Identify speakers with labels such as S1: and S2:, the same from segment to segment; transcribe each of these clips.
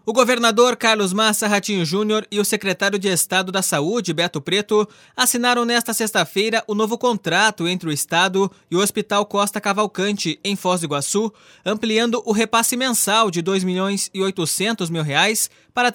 S1: O governador Carlos Massa Ratinho Júnior e o secretário de Estado da Saúde, Beto Preto, assinaram nesta sexta-feira o novo contrato entre o Estado e o Hospital Costa Cavalcante, em Foz do Iguaçu, ampliando o repasse mensal de R$ 2.800.000 para R$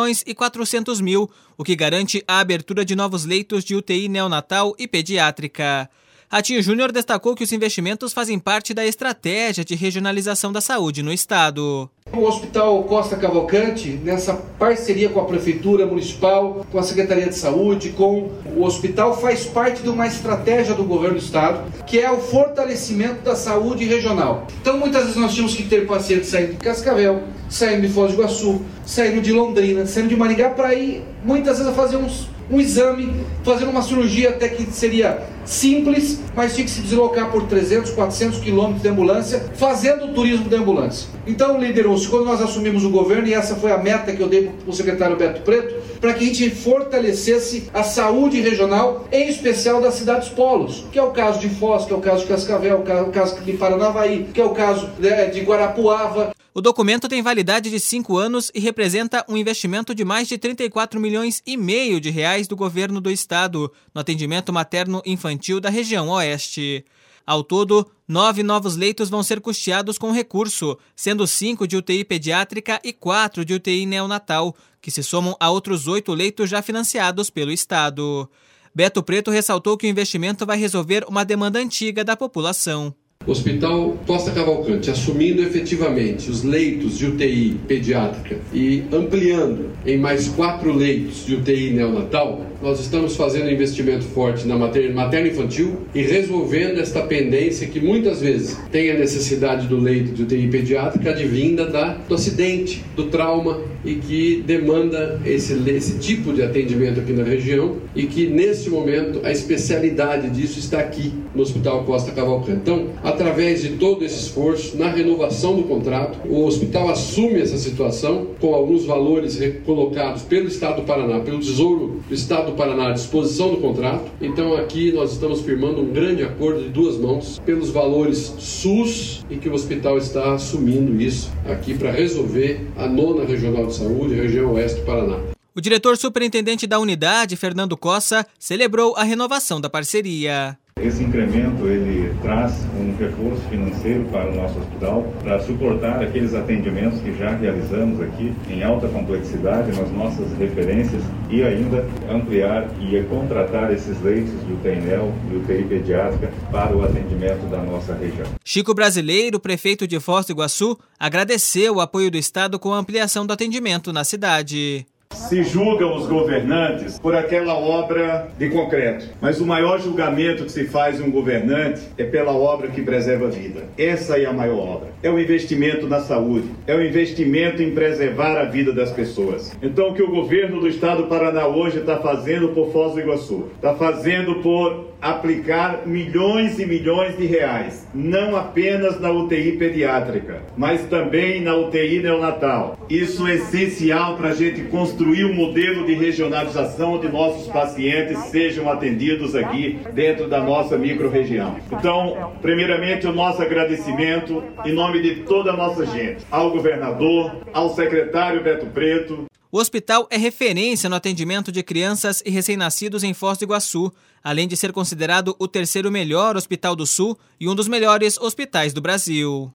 S1: 3.400.000, o que garante a abertura de novos leitos de UTI neonatal e pediátrica. Ratinho Júnior destacou que os investimentos fazem parte da estratégia de regionalização da saúde no estado.
S2: O Hospital Costa Cavalcante, nessa parceria com a Prefeitura Municipal, com a Secretaria de Saúde, com o hospital, faz parte de uma estratégia do governo do estado, que é o fortalecimento da saúde regional. Então, muitas vezes nós tínhamos que ter pacientes saindo de Cascavel, saindo de Foz do Iguaçu, saindo de Londrina, saindo de Maringá, para ir, muitas vezes, a fazer um exame, fazer uma cirurgia até que seria simples, mas tinha que se deslocar por 300, 400 quilômetros de ambulância, fazendo o turismo da ambulância. Então liderou-se, quando nós assumimos o governo, e essa foi a meta que eu dei para o secretário Beto Preto, para que a gente fortalecesse a saúde regional, em especial das cidades polos, que é o caso de Foz, que é o caso de Cascavel, que é o caso de Paranavaí, que é o caso de Guarapuava.
S1: O documento tem validade de 5 anos e representa um investimento de mais de 34,5 milhões de reais do governo do estado no atendimento materno-infantil da região oeste. Ao todo, 9 novos leitos vão ser custeados com recurso, sendo 5 de UTI pediátrica e 4 de UTI neonatal, que se somam a outros 8 leitos já financiados pelo estado. Beto Preto ressaltou que o investimento vai resolver uma demanda antiga da população.
S3: O Hospital Costa Cavalcante, assumindo efetivamente os leitos de UTI pediátrica e ampliando em mais 4 leitos de UTI neonatal, nós estamos fazendo um investimento forte na materno-infantil e resolvendo esta pendência que muitas vezes tem a necessidade do leito de UTI pediátrica advinda do acidente, do trauma, e que demanda esse tipo de atendimento aqui na região, e que nesse momento a especialidade disso está aqui no Hospital Costa Cavalcante. Então, através de todo esse esforço, na renovação do contrato, o hospital assume essa situação com alguns valores colocados pelo Estado do Paraná, pelo Tesouro do Estado do Paraná à disposição do contrato. Então aqui nós estamos firmando um grande acordo de 2 mãos pelos valores SUS, e que o hospital está assumindo isso aqui para resolver a 9ª Regional de Saúde, região oeste do Paraná.
S1: O diretor superintendente da unidade, Fernando Cossa, celebrou a renovação da parceria.
S4: Esse incremento ele traz um reforço financeiro para o nosso hospital para suportar aqueles atendimentos que já realizamos aqui em alta complexidade nas nossas referências, e ainda ampliar e contratar esses leitos de UTI neo e UTI pediátrica para o atendimento da nossa região.
S1: Chico Brasileiro, prefeito de Foz do Iguaçu, agradeceu o apoio do estado com a ampliação do atendimento na cidade.
S5: Se julgam os governantes por aquela obra de concreto, mas o maior julgamento que se faz em um governante é pela obra que preserva a vida. Essa é a maior obra. É o investimento na saúde, é o investimento em preservar a vida das pessoas. Então, o que o governo do estado do Paraná hoje está fazendo por Foz do Iguaçu, está fazendo por aplicar milhões e milhões de reais, não apenas na UTI pediátrica, mas também na UTI neonatal. Isso é essencial para a gente construir um modelo de regionalização onde nossos pacientes sejam atendidos aqui dentro da nossa microrregião. Então, primeiramente, o nosso agradecimento em nome de toda a nossa gente, ao governador, ao secretário Beto Preto.
S1: O hospital é referência no atendimento de crianças e recém-nascidos em Foz do Iguaçu, além de ser considerado o 3º melhor hospital do Sul e um dos melhores hospitais do Brasil.